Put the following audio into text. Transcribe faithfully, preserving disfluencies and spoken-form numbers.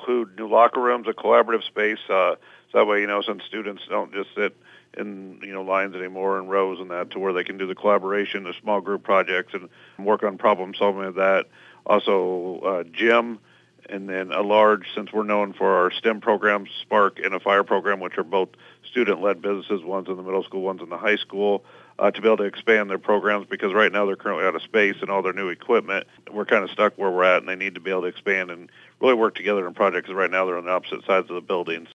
include new locker rooms, a collaborative space, uh, so that way, you know, since students don't just sit in, you know, lines anymore and rows and that, to where they can do the collaboration, the small group projects, and work on problem solving of that. Also, uh, gym, and then a large, since we're known for our STEM programs, Spark and a FIRE program, which are both student-led businesses, one's in the middle school, one's in the high school, uh, to be able to expand their programs, because right now they're currently out of space and all their new equipment. We're kind of stuck where we're at, and they need to be able to expand and really work together in projects, because right now they're on the opposite sides of the buildings.